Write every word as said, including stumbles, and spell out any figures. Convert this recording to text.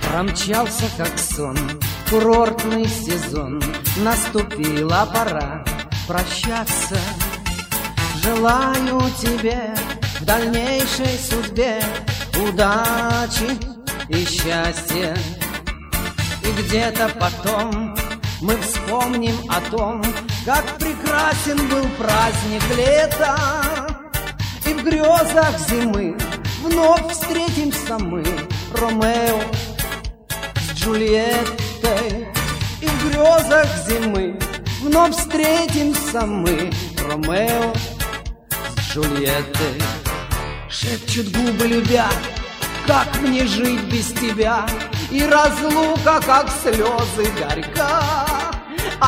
Промчался как сон курортный сезон, наступила пора прощаться. Желаю тебе в дальнейшей судьбе удачи и счастья. И где-то потом мы вспомним о том, как прекрасен был праздник лета. И в грезах зимы вновь встретимся мы, Ромео с Джульеттой. И в грезах зимы вновь встретимся мы, Ромео с Джульеттой. Шепчут губы любя, как мне жить без тебя, и разлука, как слезы горька.